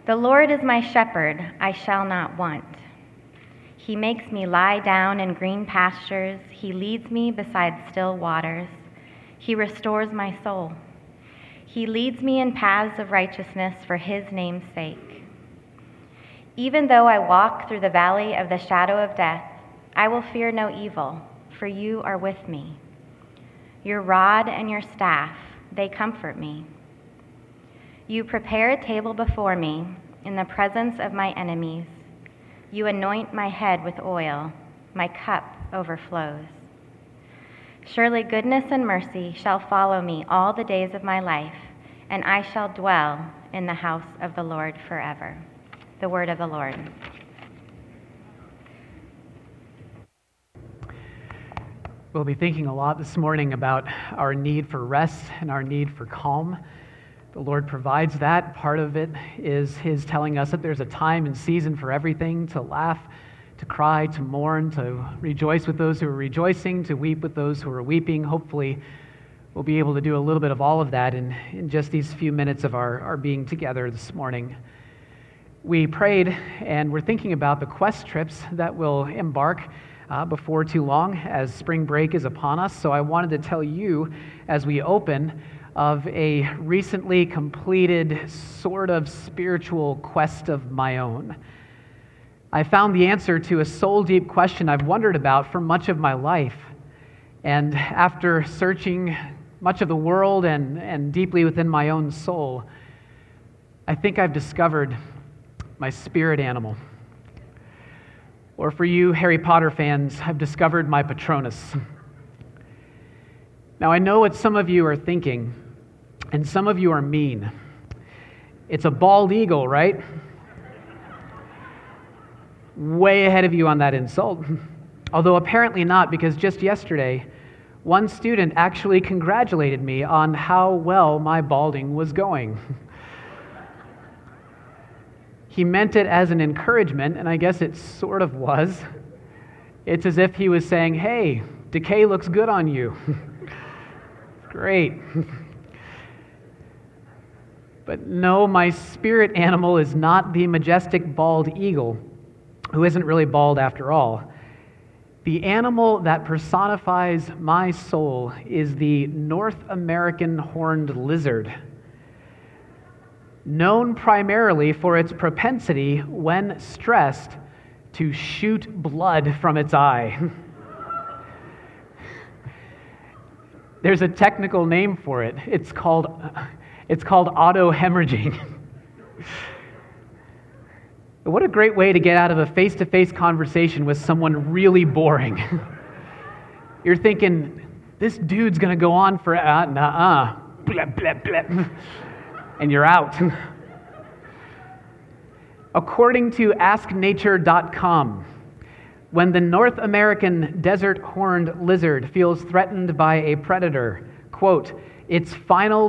The Lord is my shepherd, I shall not want. He makes me lie down in green pastures. He leads me beside still waters. He restores my soul. He leads me in paths of righteousness for his name's sake. Even though I walk through the valley of the shadow of death, I will fear no evil, for you are with me. Your rod and your staff, they comfort me. You prepare a table before me in the presence of my enemies. You anoint my head with oil. My cup overflows. Surely goodness and mercy shall follow me all the days of my life, and I shall dwell in the house of the Lord forever. The word of the Lord. We'll be thinking a lot this morning about our need for rest and our need for calm. The Lord provides that. Part of it is His telling us that there's a time and season for everything, to laugh, to cry, to mourn, to rejoice with those who are rejoicing, to weep with those who are weeping. Hopefully, we'll be able to do a little bit of all of that in just these few minutes of our being together this morning. We prayed, and we're thinking about the quest trips that will embark before too long as spring break is upon us. So I wanted to tell you, as we open, of a recently completed sort of spiritual quest of my own. I found the answer to a soul-deep question I've wondered about for much of my life. And after searching much of the world and deeply within my own soul, I think I've discovered my spirit animal. Or for you Harry Potter fans, I've discovered my Patronus. Now I know what some of you are thinking, and some of you are mean. It's a bald eagle, right? Way ahead of you on that insult. Although apparently not, because just yesterday, one student actually congratulated me on how well my balding was going. He meant it as an encouragement, and I guess it sort of was. It's as if he was saying, hey, decay looks good on you. Great. But no, my spirit animal is not the majestic bald eagle, who isn't really bald after all. The animal that personifies my soul is the North American horned lizard, known primarily for its propensity, when stressed, to shoot blood from its eye. There's a technical name for it. It's called autohemorrhaging. What a great way to get out of a face-to-face conversation with someone really boring. You're thinking, this dude's going to go on for, blah, blah, blah, and you're out. According to AskNature.com, when the North American desert horned lizard feels threatened by a predator, quote, its final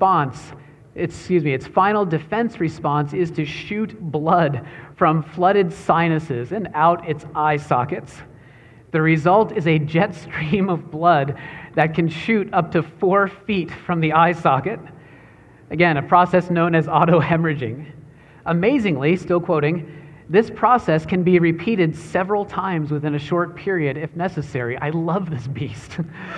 defense response is to shoot blood from flooded sinuses and out its eye sockets. The result is a jet stream of blood that can shoot up to 4 feet from the eye socket. Again, a process known as autohemorrhaging. Amazingly, still quoting, this process can be repeated several times within a short period if necessary. I love this beast.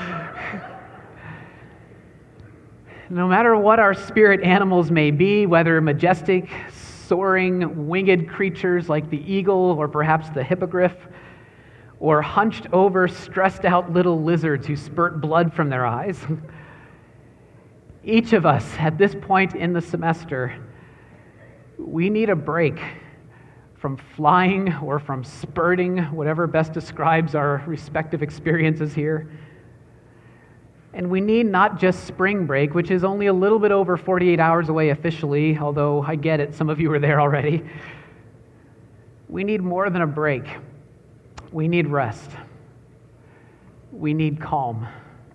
No matter what our spirit animals may be, whether majestic, soaring, winged creatures like the eagle or perhaps the hippogriff, or hunched over, stressed out little lizards who spurt blood from their eyes, each of us at this point in the semester, we need a break from flying or from spurting, whatever best describes our respective experiences here. And we need not just spring break, which is only a little bit over 48 hours away officially, although I get it, some of you are there already. We need more than a break. We need rest. We need calm.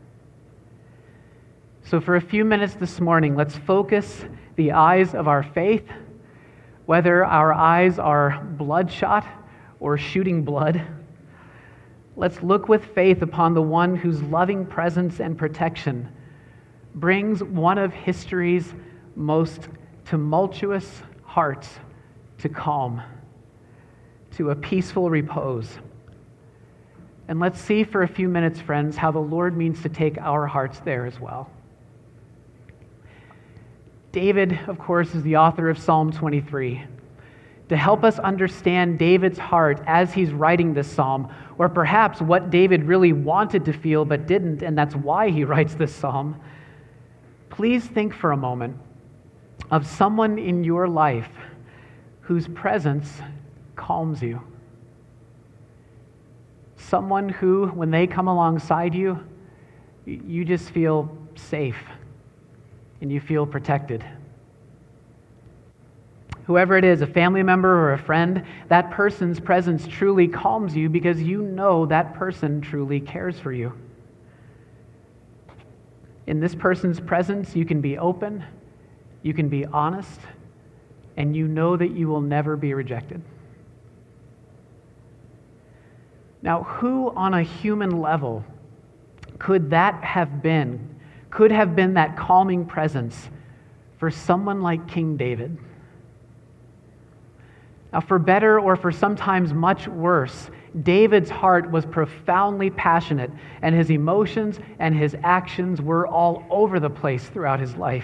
So for a few minutes this morning, let's focus the eyes of our faith, whether our eyes are bloodshot or shooting blood. Let's look with faith upon the one whose loving presence and protection brings one of history's most tumultuous hearts to calm, to a peaceful repose. And let's see for a few minutes, friends, how the Lord means to take our hearts there as well. David, of course, is the author of Psalm 23. To help us understand David's heart as he's writing this psalm, or perhaps what David really wanted to feel but didn't, and that's why he writes this psalm, please think for a moment of someone in your life whose presence calms you. Someone who, when they come alongside you, you just feel safe and you feel protected. Whoever it is, a family member or a friend, that person's presence truly calms you because you know that person truly cares for you. In this person's presence, you can be open, you can be honest, and you know that you will never be rejected. Now, who on a human level could have been that calming presence for someone like King David? Now, for better or for sometimes much worse, David's heart was profoundly passionate, and his emotions and his actions were all over the place throughout his life.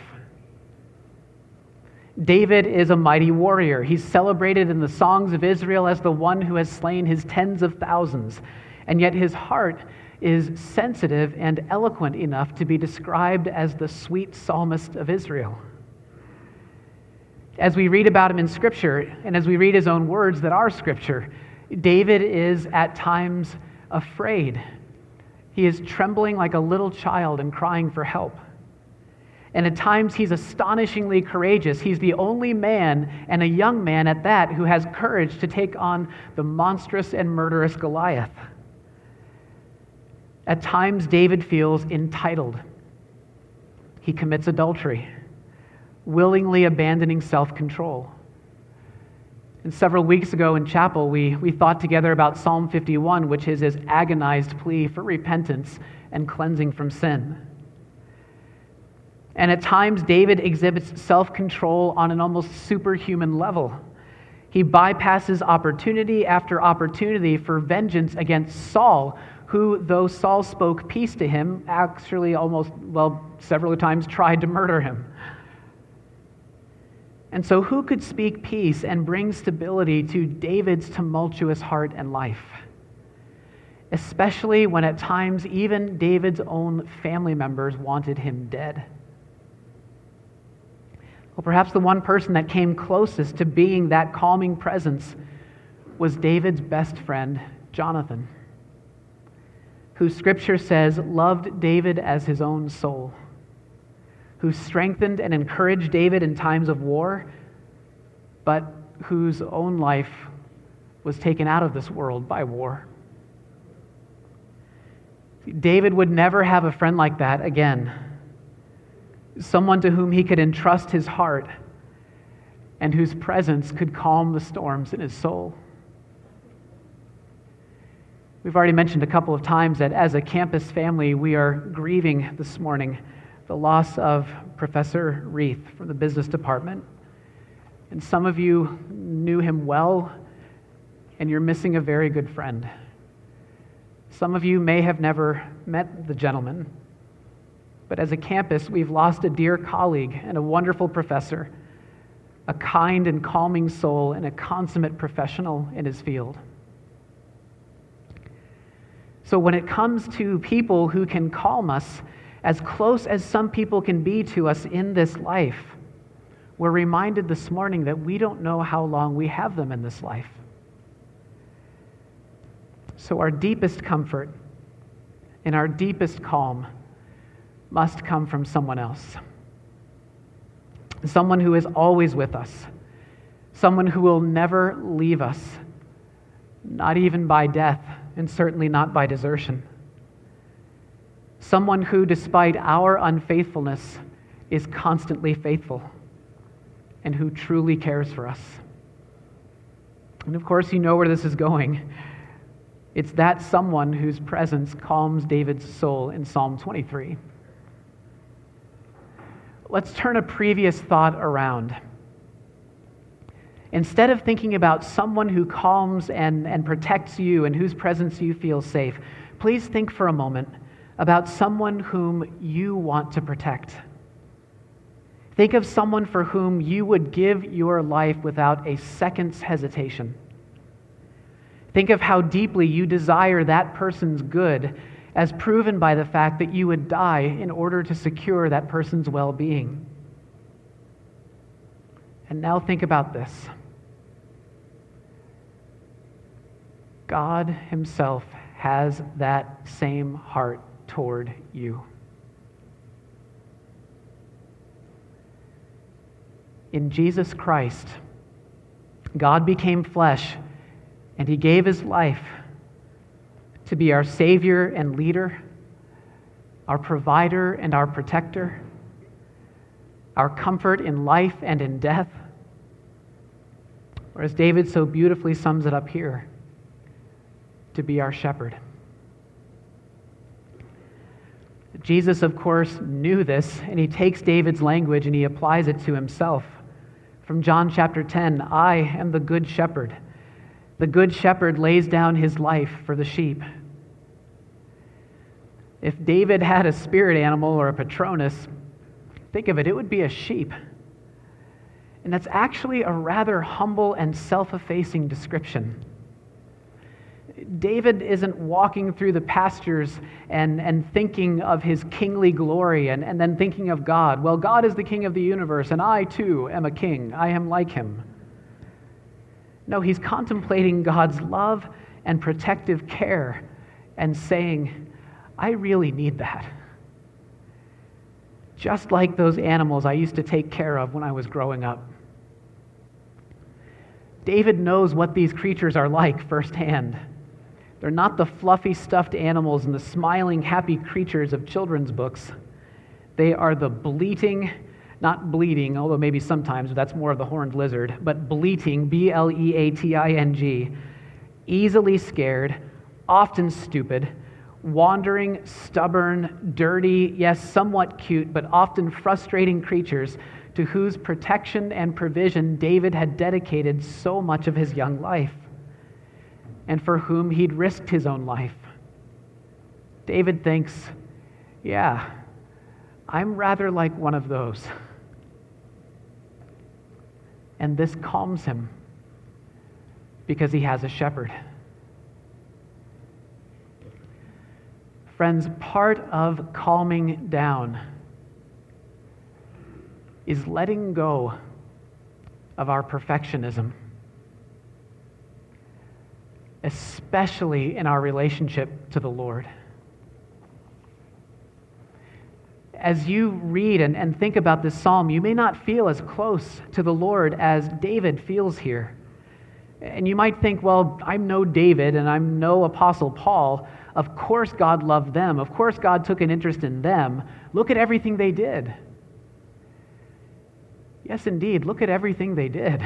David is a mighty warrior. He's celebrated in the songs of Israel as the one who has slain his tens of thousands, and yet his heart is sensitive and eloquent enough to be described as the sweet psalmist of Israel. As we read about him in Scripture, and as we read his own words that are Scripture, David is at times afraid. He is trembling like a little child and crying for help. And at times he's astonishingly courageous. He's the only man, and a young man at that, who has courage to take on the monstrous and murderous Goliath. At times David feels entitled. He commits adultery, willingly abandoning self-control. And several weeks ago in chapel, we thought together about Psalm 51, which is his agonized plea for repentance and cleansing from sin. And at times, David exhibits self-control on an almost superhuman level. He bypasses opportunity after opportunity for vengeance against Saul, who, though Saul spoke peace to him, actually several times tried to murder him. And so who could speak peace and bring stability to David's tumultuous heart and life? Especially when at times even David's own family members wanted him dead. Well, perhaps the one person that came closest to being that calming presence was David's best friend, Jonathan, who Scripture says loved David as his own soul, who strengthened and encouraged David in times of war, but whose own life was taken out of this world by war. David would never have a friend like that again. Someone to whom he could entrust his heart and whose presence could calm the storms in his soul. We've already mentioned a couple of times that as a campus family, we are grieving this morning the loss of Professor Reith from the business department. And some of you knew him well, and you're missing a very good friend. Some of you may have never met the gentleman, but as a campus, we've lost a dear colleague and a wonderful professor, a kind and calming soul, and a consummate professional in his field. So when it comes to people who can calm us, as close as some people can be to us in this life, we're reminded this morning that we don't know how long we have them in this life. So our deepest comfort and our deepest calm must come from someone else. Someone who is always with us. Someone who will never leave us, not even by death, and certainly not by desertion. Someone who, despite our unfaithfulness, is constantly faithful and who truly cares for us. And of course, you know where this is going. It's that someone whose presence calms David's soul in Psalm 23. Let's turn a previous thought around. Instead of thinking about someone who calms and protects you and whose presence you feel safe, please think for a moment about someone whom you want to protect. Think of someone for whom you would give your life without a second's hesitation. Think of how deeply you desire that person's good, as proven by the fact that you would die in order to secure that person's well-being. And now think about this. God Himself has that same heart toward you. In Jesus Christ, God became flesh, and He gave His life to be our Savior and leader, our provider and our protector, our comfort in life and in death. Or as David so beautifully sums it up here, to be our shepherd. Jesus, of course, knew this, and He takes David's language and He applies it to Himself. From John chapter 10, I am the good shepherd. The good shepherd lays down his life for the sheep. If David had a spirit animal or a patronus, think of it, it would be a sheep. And that's actually a rather humble and self-effacing description. David isn't walking through the pastures and thinking of his kingly glory and then thinking of God. Well, God is the king of the universe, and I too am a king. I am like him. No, he's contemplating God's love and protective care and saying, I really need that. Just like those animals I used to take care of when I was growing up. David knows what these creatures are like firsthand. They're not the fluffy stuffed animals and the smiling happy creatures of children's books. They are the bleating, not bleeding, although maybe sometimes that's more of the horned lizard, but bleating, B-L-E-A-T-I-N-G, easily scared, often stupid, wandering, stubborn, dirty, yes, somewhat cute, but often frustrating creatures to whose protection and provision David had dedicated so much of his young life, and for whom he'd risked his own life. David thinks, yeah, I'm rather like one of those. And this calms him because he has a shepherd. Friends, part of calming down is letting go of our perfectionism, especially in our relationship to the Lord. As you read and think about this psalm, you may not feel as close to the Lord as David feels here. And you might think, well, I'm no David and I'm no Apostle Paul. Of course God loved them. Of course God took an interest in them. Look at everything they did. Yes, indeed, look at everything they did.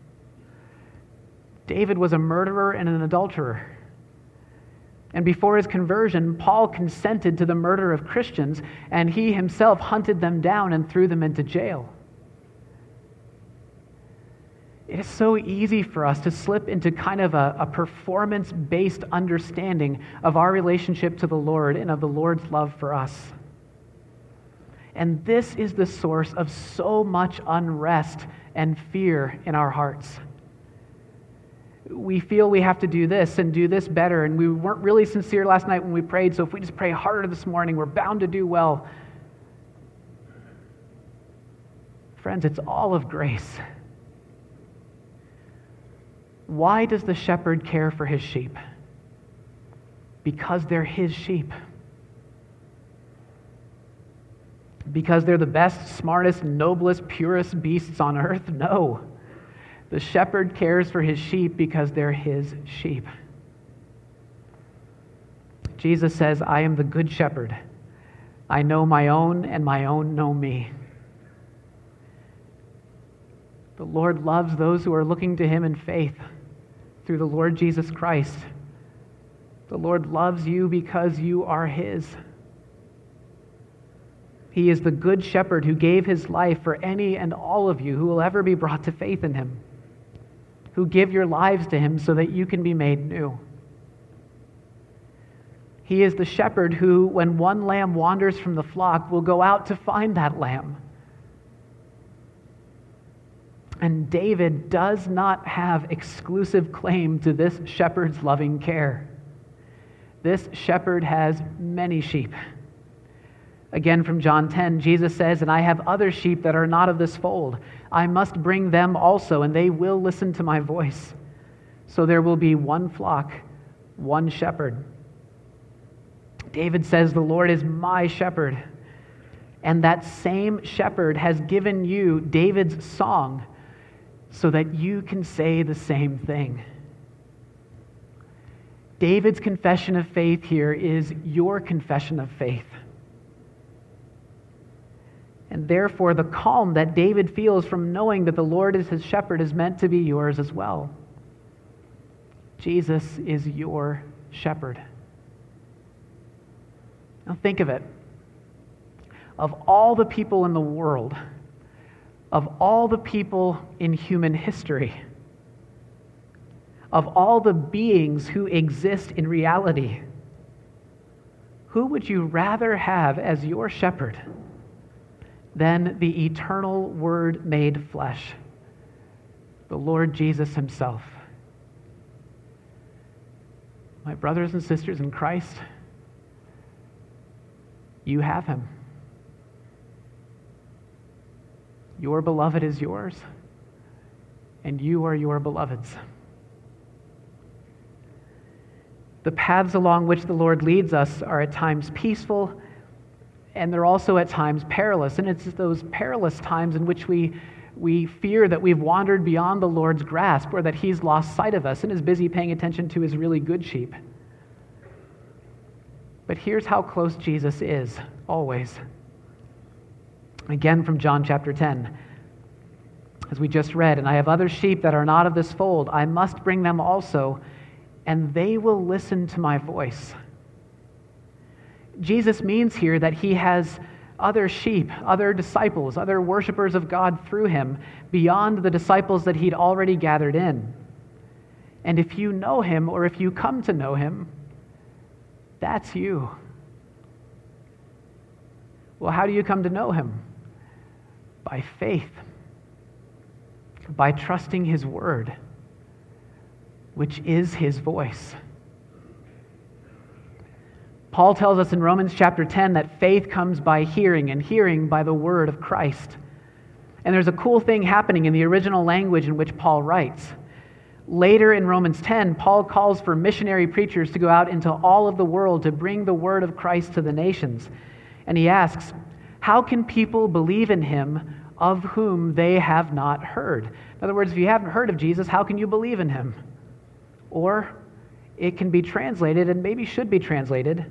David was a murderer and an adulterer. And before his conversion, Paul consented to the murder of Christians, and he himself hunted them down and threw them into jail. It is so easy for us to slip into kind of a performance-based understanding of our relationship to the Lord and of the Lord's love for us. And this is the source of so much unrest and fear in our hearts. We feel we have to do this and do this better, and we weren't really sincere last night when we prayed, so if we just pray harder this morning, we're bound to do well. Friends, it's all of grace. Why does the shepherd care for his sheep? Because they're his sheep. Because they're the best, smartest, noblest, purest beasts on earth? No. The shepherd cares for his sheep because they're his sheep. Jesus says, I am the good shepherd. I know my own, and my own know me. The Lord loves those who are looking to him in faith through the Lord Jesus Christ. The Lord loves you because you are his. He is the good shepherd who gave his life for any and all of you who will ever be brought to faith in him. who give your lives to him so that you can be made new. He is the shepherd who, when one lamb wanders from the flock, will go out to find that lamb. And David does not have exclusive claim to this shepherd's loving care. This shepherd has many sheep. Again, from John 10, Jesus says, "And I have other sheep that are not of this fold. I must bring them also, and they will listen to my voice. So there will be one flock, one shepherd." David says, "The Lord is my shepherd." And that same shepherd has given you David's song so that you can say the same thing. David's confession of faith here is your confession of faith. And therefore, the calm that David feels from knowing that the Lord is his shepherd is meant to be yours as well. Jesus is your shepherd. Now think of it. Of all the people in the world, of all the people in human history, of all the beings who exist in reality, who would you rather have as your shepherd than the eternal Word made flesh, the Lord Jesus himself? My brothers and sisters in Christ, you have him. Your beloved is yours, and you are your beloved's. The paths along which the Lord leads us are at times peaceful, and they're also at times perilous. And it's those perilous times in which we fear that we've wandered beyond the Lord's grasp, or that he's lost sight of us and is busy paying attention to his really good sheep. But here's how close Jesus is, always. Again from John chapter 10, as we just read, "And I have other sheep that are not of this fold. I must bring them also, and they will listen to my voice." Jesus means here that he has other sheep, other disciples, other worshipers of God through him, beyond the disciples that he'd already gathered in. And if you know him, or if you come to know him, that's you. Well, how do you come to know him? By faith, by trusting his word, which is his voice. Paul tells us in Romans chapter 10 that faith comes by hearing, and hearing by the word of Christ. And there's a cool thing happening in the original language in which Paul writes. Later in Romans 10, Paul calls for missionary preachers to go out into all of the world to bring the word of Christ to the nations. And he asks, how can people believe in him of whom they have not heard? In other words, if you haven't heard of Jesus, how can you believe in him? Or it can be translated, and maybe should be translated,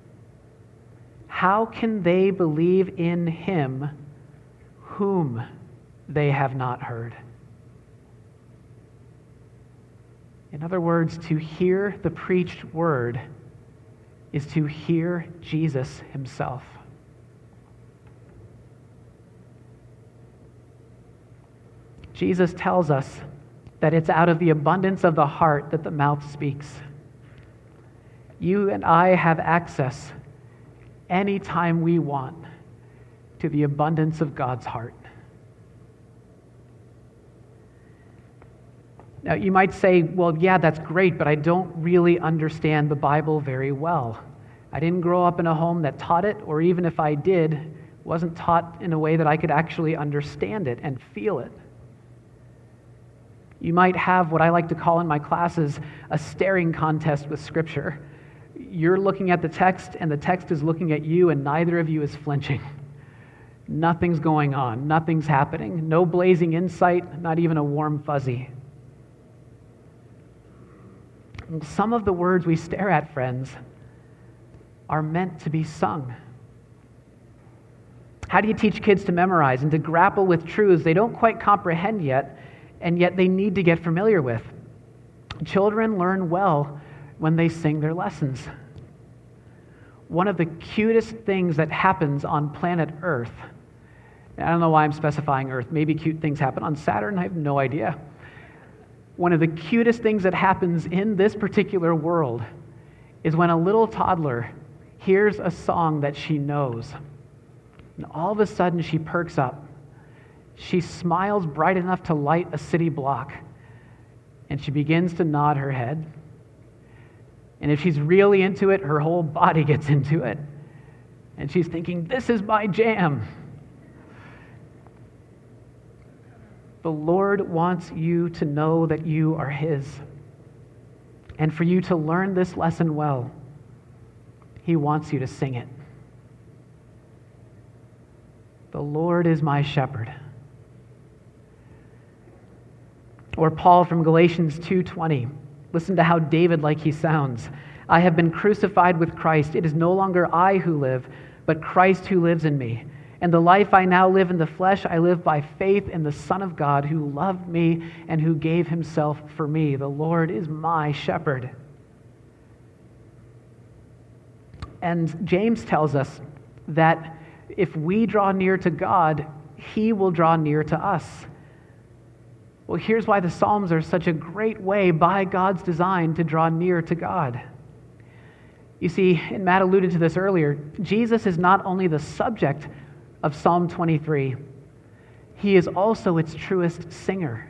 how can they believe in him whom they have not heard? In other words, to hear the preached word is to hear Jesus himself. Jesus tells us that it's out of the abundance of the heart that the mouth speaks. You and I have access anytime we want to the abundance of God's heart. Now, you might say, well, yeah, that's great, but I don't really understand the Bible very well. I didn't grow up in a home that taught it, or even if I did, wasn't taught in a way that I could actually understand it and feel it. You might have what I like to call in my classes a staring contest with Scripture. You're looking at the text, and the text is looking at you, and neither of you is flinching. Nothing's going on. Nothing's happening. No blazing insight, not even a warm fuzzy. Some of the words we stare at, friends, are meant to be sung. How do you teach kids to memorize and to grapple with truths they don't quite comprehend yet, and yet they need to get familiar with? Children learn well when they sing their lessons. One of the cutest things that happens on planet Earth, I don't know why I'm specifying Earth, maybe cute things happen on Saturn, I have no idea. One of the cutest things that happens in this particular world is when a little toddler hears a song that she knows. And all of a sudden she perks up. She smiles bright enough to light a city block. And she begins to nod her head. And if she's really into it, her whole body gets into it. And she's thinking, this is my jam. The Lord wants you to know that you are His. And for you to learn this lesson well, He wants you to sing it. The Lord is my shepherd. Or Paul from Galatians 2:20. Listen to how David-like he sounds. I have been crucified with Christ. It is no longer I who live, but Christ who lives in me. And the life I now live in the flesh, I live by faith in the Son of God who loved me and who gave Himself for me. The Lord is my shepherd. And James tells us that if we draw near to God, He will draw near to us. Well, here's why the Psalms are such a great way by God's design to draw near to God. You see, and Matt alluded to this earlier, Jesus is not only the subject of Psalm 23, He is also its truest singer.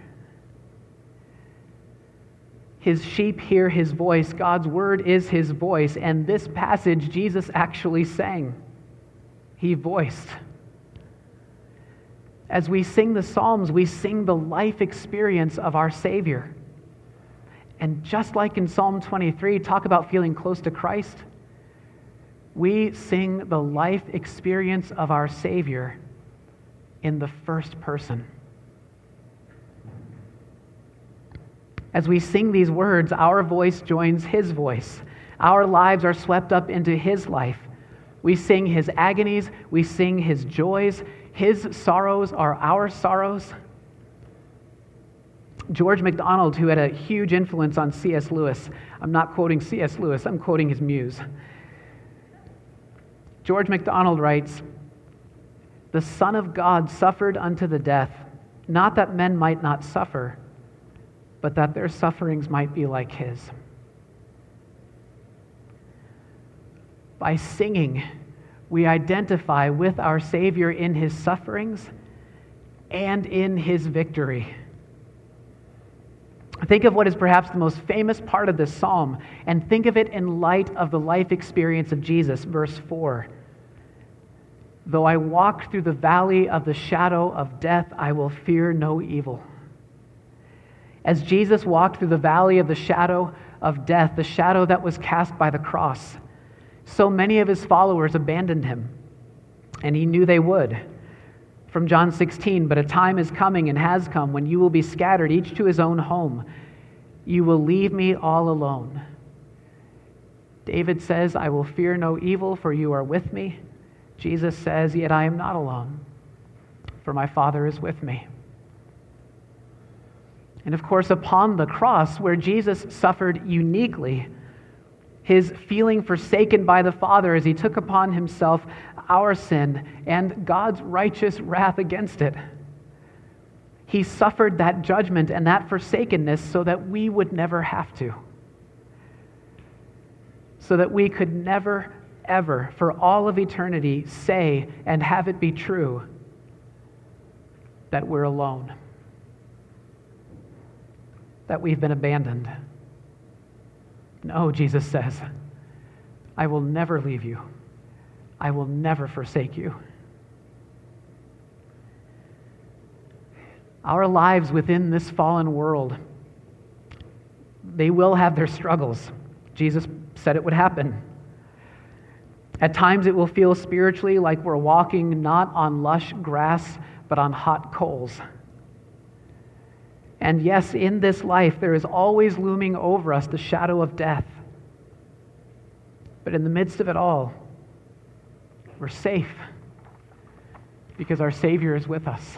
His sheep hear His voice. God's word is His voice. And this passage, Jesus actually sang. He voiced. As we sing the Psalms, we sing the life experience of our Savior. And just like in Psalm 23, talk about feeling close to Christ, we sing the life experience of our Savior in the first person. As we sing these words, our voice joins His voice. Our lives are swept up into His life. We sing His agonies, we sing His joys. His sorrows are our sorrows. George MacDonald, who had a huge influence on C.S. Lewis, I'm not quoting C.S. Lewis, I'm quoting his muse. George MacDonald writes, "The Son of God suffered unto the death, not that men might not suffer, but that their sufferings might be like His." By singing, we identify with our Savior in His sufferings and in His victory. Think of what is perhaps the most famous part of this psalm, and think of it in light of the life experience of Jesus. Verse 4. Though I walk through the valley of the shadow of death, I will fear no evil. As Jesus walked through the valley of the shadow of death, the shadow that was cast by the cross, so many of His followers abandoned Him, and He knew they would. From John 16, but a time is coming and has come when you will be scattered, each to his own home. You will leave me all alone. David says, I will fear no evil, for you are with me. Jesus says, yet I am not alone, for my Father is with me. And of course, upon the cross, where Jesus suffered uniquely, His feeling forsaken by the Father as He took upon Himself our sin and God's righteous wrath against it. He suffered that judgment and that forsakenness so that we would never have to. So that we could never, ever, for all of eternity, say and have it be true that we're alone, that we've been abandoned. No, Jesus says, I will never leave you. I will never forsake you. Our lives within this fallen world, they will have their struggles. Jesus said it would happen. At times it will feel spiritually like we're walking not on lush grass, but on hot coals. And yes, in this life, there is always looming over us the shadow of death. But in the midst of it all, we're safe because our Savior is with us.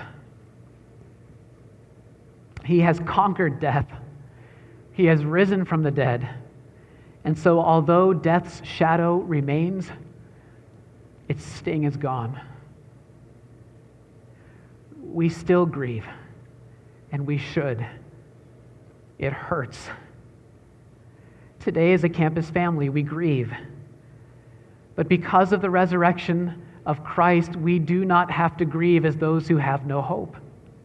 He has conquered death. He has risen from the dead. And so although death's shadow remains, its sting is gone. We still grieve, and we should. It hurts. Today, as a campus family, we grieve. But because of the resurrection of Christ, we do not have to grieve as those who have no hope.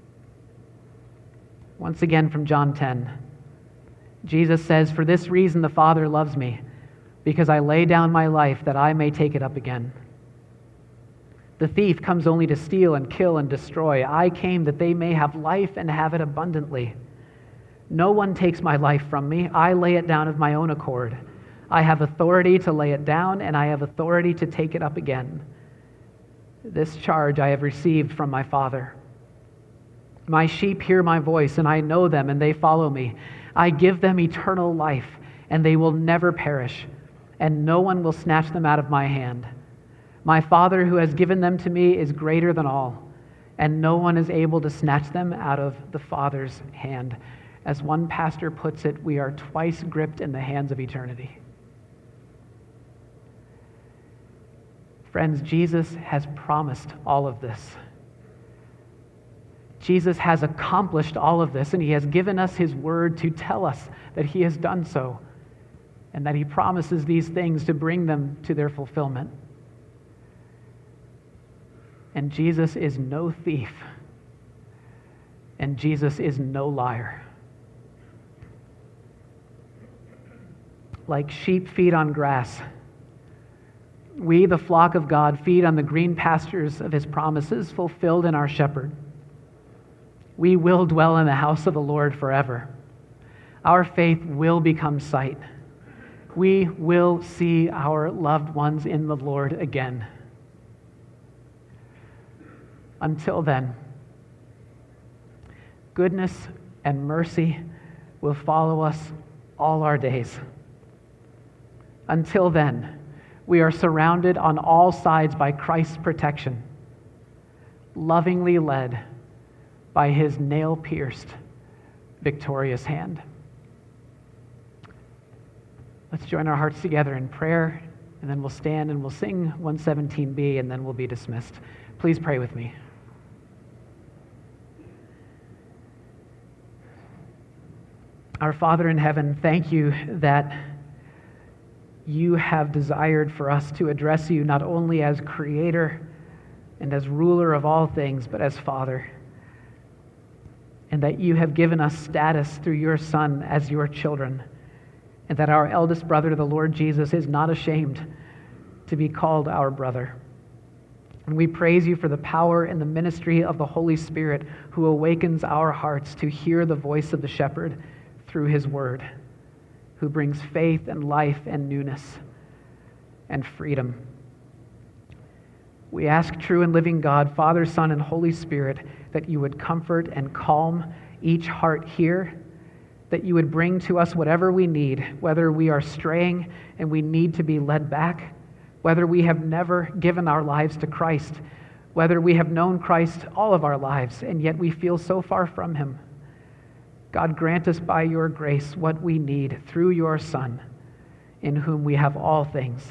Once again from John 10, Jesus says, "For this reason the Father loves me, because I lay down my life that I may take it up again. The thief comes only to steal and kill and destroy. I came that they may have life and have it abundantly. No one takes my life from me. I lay it down of my own accord. I have authority to lay it down, and I have authority to take it up again. This charge I have received from my Father. My sheep hear my voice, and I know them, and they follow me. I give them eternal life, and they will never perish, and no one will snatch them out of my hand. My Father who has given them to me is greater than all, and no one is able to snatch them out of the Father's hand." As one pastor puts it, we are twice gripped in the hands of eternity. Friends, Jesus has promised all of this. Jesus has accomplished all of this, and he has given us his word to tell us that he has done so, and that he promises these things to bring them to their fulfillment. And Jesus is no thief, and Jesus is no liar. Like sheep feed on grass, we, the flock of God, feed on the green pastures of his promises fulfilled in our shepherd. We will dwell in the house of the Lord forever. Our faith will become sight. We will see our loved ones in the Lord again. Until then, goodness and mercy will follow us all our days. Until then, we are surrounded on all sides by Christ's protection, lovingly led by his nail-pierced, victorious hand. Let's join our hearts together in prayer, and then we'll stand and we'll sing 117b, and then we'll be dismissed. Please pray with me. Our Father in heaven, thank you that you have desired for us to address you not only as creator and as ruler of all things, but as Father. And that you have given us status through your Son as your children. And that our eldest brother, the Lord Jesus, is not ashamed to be called our brother. And we praise you for the power and the ministry of the Holy Spirit, who awakens our hearts to hear the voice of the shepherd through his word, who brings faith and life and newness and freedom. We ask, true and living God, Father, Son, and Holy Spirit, that you would comfort and calm each heart here, that you would bring to us whatever we need, whether we are straying and we need to be led back, whether we have never given our lives to Christ, whether we have known Christ all of our lives and yet we feel so far from him. God, grant us by your grace what we need through your Son, in whom we have all things.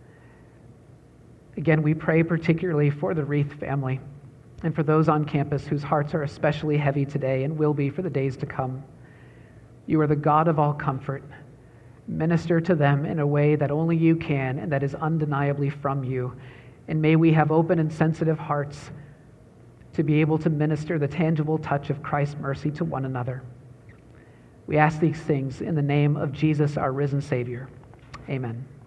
Again, we pray particularly for the Reith family and for those on campus whose hearts are especially heavy today and will be for the days to come. You are the God of all comfort. Minister to them in a way that only you can and that is undeniably from you. And may we have open and sensitive hearts to be able to minister the tangible touch of Christ's mercy to one another. We ask these things in the name of Jesus, our risen Savior. Amen.